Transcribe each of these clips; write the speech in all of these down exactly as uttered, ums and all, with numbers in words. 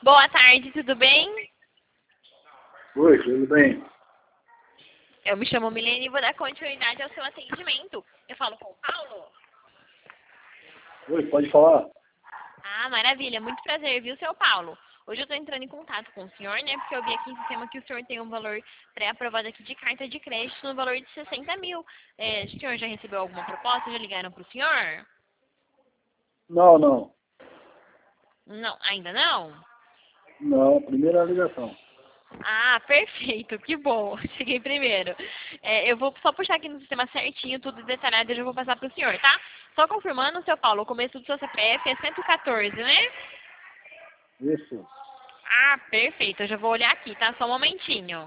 Boa tarde, tudo bem? Oi, tudo bem? Eu me chamo Milene e vou dar continuidade ao seu atendimento. Eu falo com o Paulo? Oi, pode falar? Ah, maravilha, muito prazer, viu, seu Paulo? Hoje eu estou entrando em contato com o senhor, né, porque eu vi aqui em sistema que o senhor tem um valor pré-aprovado aqui de carta de crédito no valor de sessenta mil. É, o senhor já recebeu alguma proposta? Já ligaram para o senhor? Não, não. Não, ainda não? Não, primeira ligação. Ah, perfeito, que bom. Cheguei primeiro. É, eu vou só puxar aqui no sistema certinho, tudo detalhado, e eu já vou passar para o senhor, tá? Só confirmando, seu Paulo, o começo do seu C P F é cento e quatorze, né? Isso. Ah, perfeito, eu já vou olhar aqui, tá? Só um momentinho.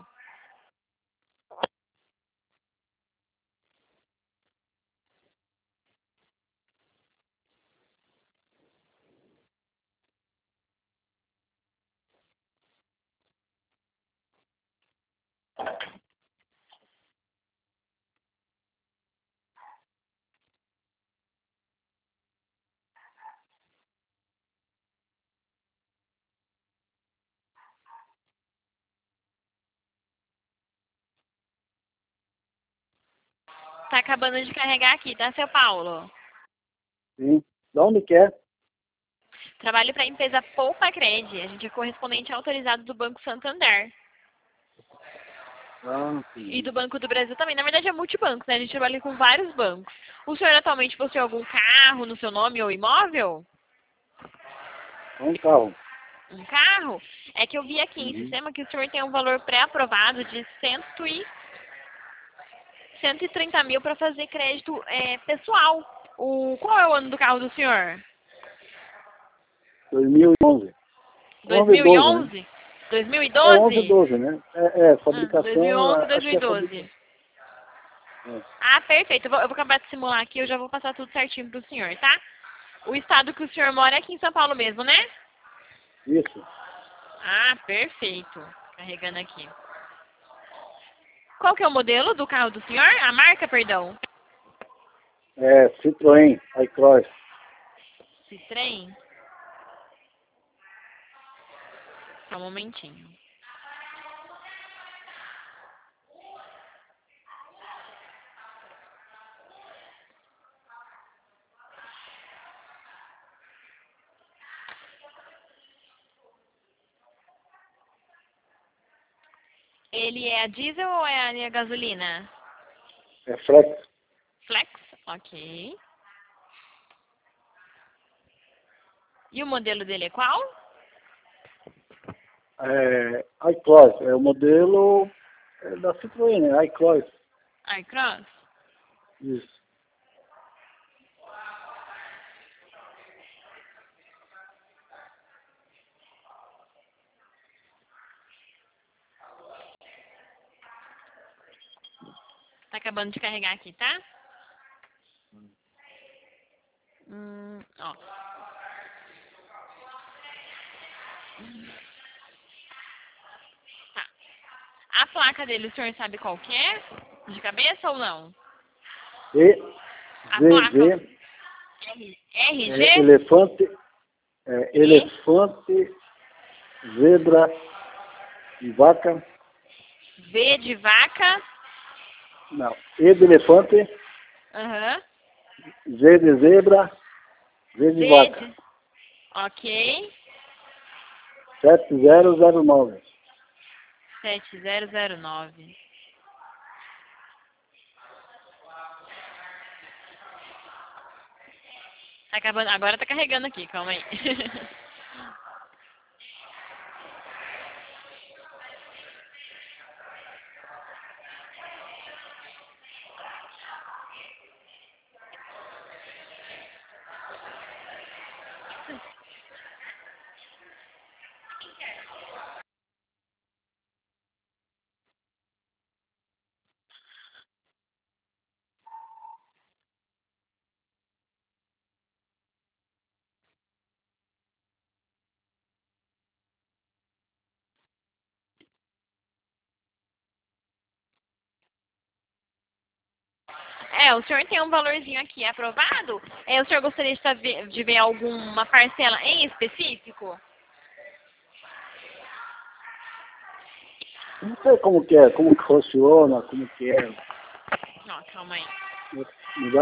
Tá acabando de carregar aqui, tá, seu Paulo? Sim. De onde que é? Trabalho para a empresa Poupa Cred. A gente é correspondente autorizado do Banco Santander. Ah, E sim. do Banco do Brasil também. Na verdade é multibanco, né? A gente trabalha com vários bancos. O senhor atualmente possui algum carro no seu nome ou imóvel? É um carro. Um carro? É que eu vi aqui em Uhum. sistema que o senhor tem um valor pré-aprovado de cento e, cento e trinta mil para fazer crédito é, pessoal. O, qual é o ano do carro do senhor? dois mil e onze. onze e doze, né? dois mil e onze? É onze e dois mil e doze? doze, né? É, é Ah, fabricação, dois mil e onze, a- acho que é fabricação. dois mil e doze. É. Ah, perfeito. Eu vou, eu vou acabar de simular aqui, eu já vou passar tudo certinho pro senhor, tá? O estado que o senhor mora é aqui em São Paulo mesmo, né? Isso. Ah, perfeito. Carregando aqui. Qual que é o modelo do carro do senhor? A marca, perdão. É Citroën, iCross. Citrem? Só um momentinho. Ele é a diesel ou é a linha gasolina? É Flex. Flex? Ok. E o modelo dele é qual? É iCross. É o modelo é da Citroën, né? iCross. iCross? Isso. Tá acabando de carregar aqui, tá? Hum, ó. Tá. A placa dele, o senhor sabe qual que é? De cabeça ou não? E, A Z, placa Z, é, R G? elefante, é, E? elefante, zebra e vaca. V de vaca? Não. E de elefante, Aham. Z de zebra, V de Z vaca. de... Ok. sete zero zero nove. sete zero zero nove. Tá acabando... Agora tá carregando aqui, calma aí. É, o senhor tem um valorzinho aqui aprovado? É, o senhor gostaria de, saber, de ver alguma parcela em específico? Não sei como que é, como que funciona, como que é. Ó, calma aí. Me